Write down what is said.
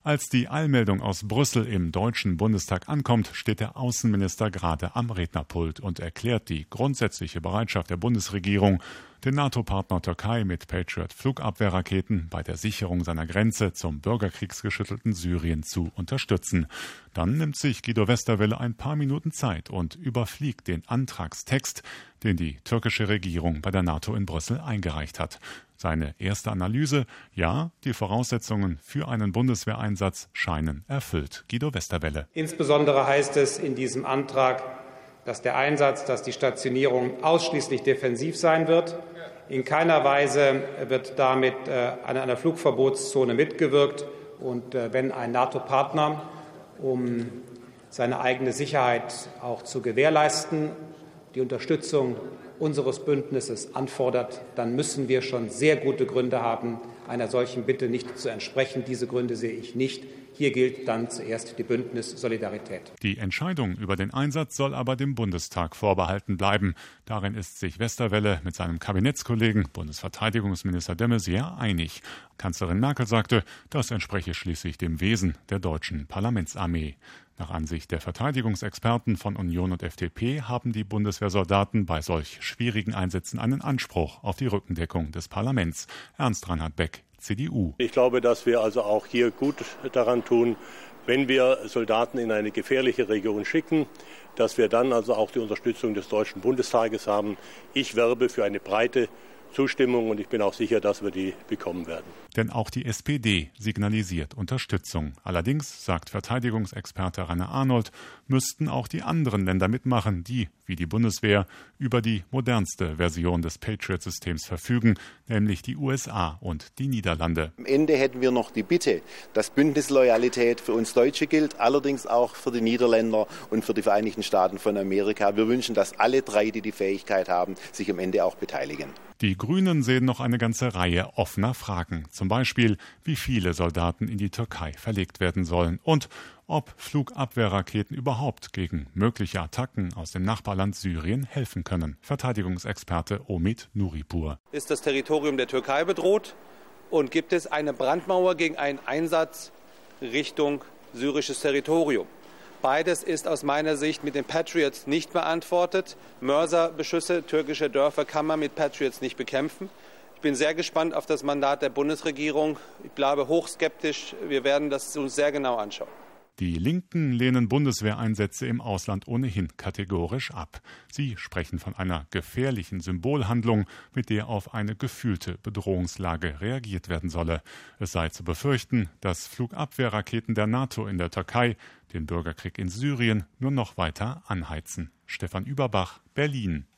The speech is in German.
Als die Eilmeldung aus Brüssel im Deutschen Bundestag ankommt, steht der Außenminister gerade am Rednerpult und erklärt die grundsätzliche Bereitschaft der Bundesregierung, den NATO-Partner Türkei mit Patriot-Flugabwehrraketen bei der Sicherung seiner Grenze zum bürgerkriegsgeschüttelten Syrien zu unterstützen. Dann nimmt sich Guido Westerwelle ein paar Minuten Zeit und überfliegt den Antragstext, den die türkische Regierung bei der NATO in Brüssel eingereicht hat. Seine erste Analyse: Ja, die Voraussetzungen für einen Bundeswehreinsatz scheinen erfüllt. Guido Westerwelle. Insbesondere heißt es in diesem Antrag, dass der Einsatz, dass die Stationierung ausschließlich defensiv sein wird. In keiner Weise wird damit an einer Flugverbotszone mitgewirkt. Und wenn ein NATO-Partner, um seine eigene Sicherheit auch zu gewährleisten, die Unterstützung unseres Bündnisses anfordert, dann müssen wir schon sehr gute Gründe haben, einer solchen Bitte nicht zu entsprechen. Diese Gründe sehe ich nicht. Hier gilt dann zuerst die Bündnissolidarität. Die Entscheidung über den Einsatz soll aber dem Bundestag vorbehalten bleiben. Darin ist sich Westerwelle mit seinem Kabinettskollegen, Bundesverteidigungsminister de Maizière, einig. Kanzlerin Merkel sagte, das entspreche schließlich dem Wesen der deutschen Parlamentsarmee. Nach Ansicht der Verteidigungsexperten von Union und FDP haben die Bundeswehrsoldaten bei solch schwierigen Einsätzen einen Anspruch auf die Rückendeckung des Parlaments. Ernst Reinhard Beck, CDU. Ich glaube, dass wir also auch hier gut daran tun, wenn wir Soldaten in eine gefährliche Region schicken, dass wir dann also auch die Unterstützung des Deutschen Bundestages haben. Ich werbe für eine breite Zustimmung und ich bin auch sicher, dass wir die bekommen werden. Denn auch die SPD signalisiert Unterstützung. Allerdings, sagt Verteidigungsexperte Rainer Arnold, müssten auch die anderen Länder mitmachen, die, wie die Bundeswehr, über die modernste Version des Patriot-Systems verfügen, nämlich die USA und die Niederlande. Am Ende hätten wir noch die Bitte, dass Bündnisloyalität für uns Deutsche gilt, allerdings auch für die Niederländer und für die Vereinigten Staaten von Amerika. Wir wünschen, dass alle drei, die die Fähigkeit haben, sich am Ende auch beteiligen. Die Grünen sehen noch eine ganze Reihe offener Fragen. Zum Beispiel, wie viele Soldaten in die Türkei verlegt werden sollen und ob Flugabwehrraketen überhaupt gegen mögliche Attacken aus dem Nachbarland Syrien helfen können. Verteidigungsexperte Omid Nuripur. Ist das Territorium der Türkei bedroht und gibt es eine Brandmauer gegen einen Einsatz Richtung syrisches Territorium? Beides ist aus meiner Sicht mit den Patriots nicht beantwortet. Mörserbeschüsse türkischer Dörfer kann man mit Patriots nicht bekämpfen. Ich bin sehr gespannt auf das Mandat der Bundesregierung. Ich bleibe hochskeptisch. Wir werden das uns sehr genau anschauen. Die Linken lehnen Bundeswehreinsätze im Ausland ohnehin kategorisch ab. Sie sprechen von einer gefährlichen Symbolhandlung, mit der auf eine gefühlte Bedrohungslage reagiert werden solle. Es sei zu befürchten, dass Flugabwehrraketen der NATO in der Türkei den Bürgerkrieg in Syrien nur noch weiter anheizen. Stefan Überbach, Berlin.